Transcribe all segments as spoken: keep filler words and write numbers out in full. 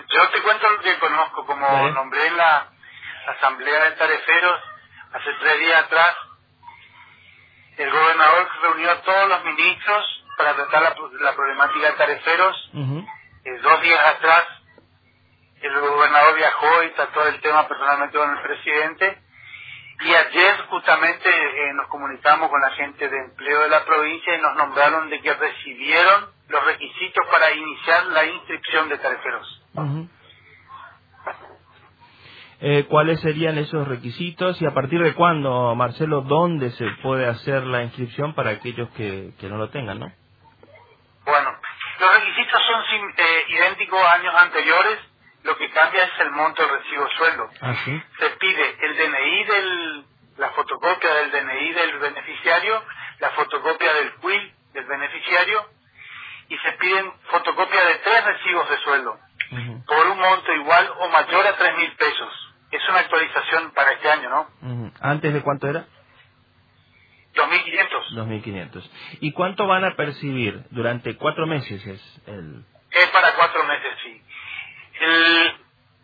Yo te cuento lo que conozco, como Vale. nombré en la asamblea de tareferos hace tres días atrás. El gobernador reunió a todos los ministros para tratar la, la problemática de tareferos. Uh-huh. Eh, dos días atrás el gobernador viajó y trató el tema personalmente con el presidente. Y ayer justamente eh, nos comunicamos con la gente de empleo de la provincia y nos nombraron de que recibieron los requisitos para iniciar la inscripción de tareferos. Uh-huh. Eh, ¿Cuáles serían esos requisitos y a partir de cuándo, Marcelo, dónde se puede hacer la inscripción para aquellos que, que no lo tengan, ¿no? Bueno, los requisitos son sim- eh, idénticos a años anteriores, lo que cambia es el monto del recibo de sueldo. Ah, sí. Se pide el D N I del, la fotocopia del D N I del beneficiario, la fotocopia del Q I L del beneficiario y se piden fotocopia de tres recibos de sueldo Uh-huh. por un monto igual o mayor a tres mil pesos. Es una actualización para este año, ¿no? Uh-huh. ¿Antes de cuánto era? dos mil quinientos. dos mil quinientos. ¿Y cuánto van a percibir? Durante cuatro meses es el... Es para cuatro meses, sí. El,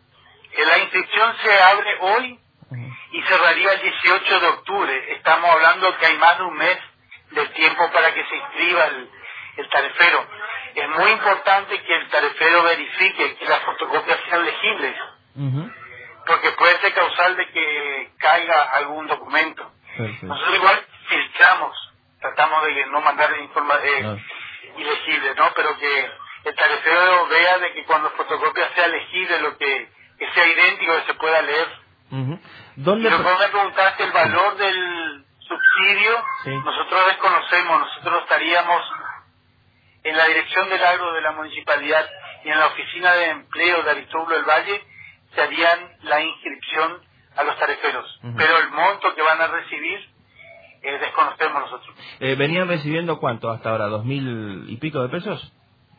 la inscripción se abre hoy Uh-huh. y cerraría el dieciocho de octubre. Estamos hablando que hay más de un mes de tiempo para que se inscriba el, el tarefero. Es muy importante que el tarefero verifique que las fotocopias sean legibles, Uh-huh. porque puede ser causal de que caiga algún documento. Perfecto. Nosotros igual filtramos, tratamos de no mandar informa eh, Ah. ilegible, ¿no? Pero que el tarefero vea de que cuando fotocopia sea legible, lo que, que sea idéntico, que se pueda leer. Uh-huh. Y ¿Dónde... lo que vos me preguntaste, el valor del subsidio, Sí. nosotros desconocemos, nosotros estaríamos en la dirección del agro de la municipalidad y en la oficina de empleo de Aristóbulo del Valle se harían la inscripción a los tareferos. Uh-huh. Pero el monto que van a recibir eh, desconocemos nosotros. Eh, ¿Venían recibiendo cuánto hasta ahora? ¿Dos mil y pico de pesos?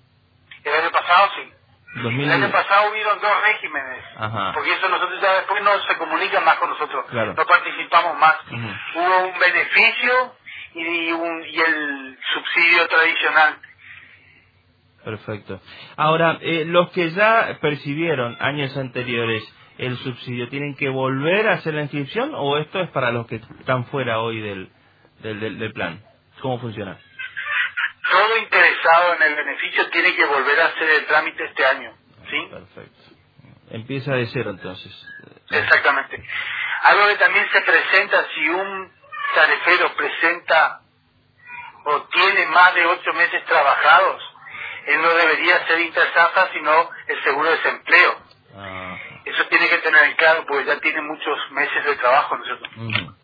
El año pasado sí. Dos mil... El año pasado hubieron dos regímenes, Ajá. porque eso nosotros ya después no se comunican más con nosotros, Claro. no participamos más. Uh-huh. Hubo un beneficio y, un, y el subsidio tradicional. Perfecto. Ahora, eh, los que ya percibieron años anteriores el subsidio, ¿tienen que volver a hacer la inscripción o esto es para los que están fuera hoy del, del, del, del plan? ¿Cómo funciona? Todo interesado en el beneficio tiene que volver a hacer el trámite este año, ¿sí? Perfecto. Empieza de cero entonces. Exactamente. Algo que también se presenta, si un tarefero presenta o tiene más de ocho meses trabajados, él no debería ser Intersafa, sino el seguro de desempleo. Ah. Eso tiene que tener en claro, porque ya tiene muchos meses de trabajo, ¿no es cierto? Uh-huh.